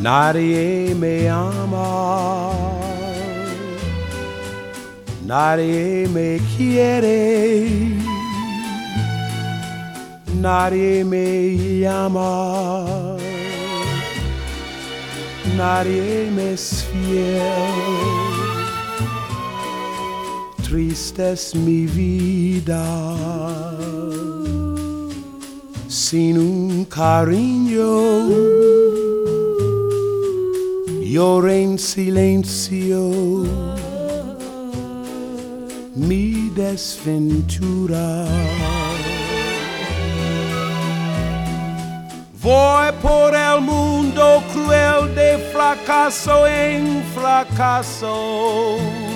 Nadie me ama, nadie me quiere, nadie me llama, nadie me es fiel. Triste es mi vida sin un cariño. Lloré en silencio mi desventura. Voy por el mundo cruel de fracaso en fracaso.